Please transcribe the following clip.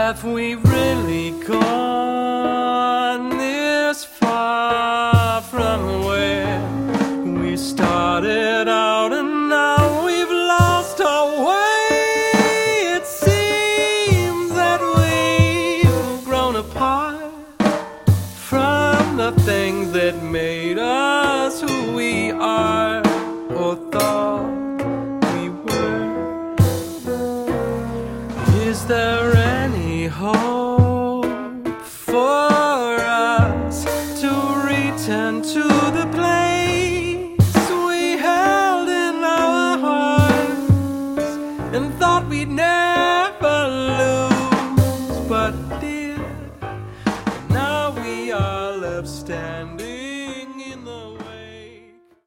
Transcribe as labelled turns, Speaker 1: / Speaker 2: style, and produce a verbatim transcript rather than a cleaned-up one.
Speaker 1: Have we really gone this far from where we started out, and now we've lost our way? It seems that we've grown apart from the things that made us who we are, or thought we were. Is there any hope for us to return to the place we held in our hearts and thought we'd never lose, but did? Now we are left standing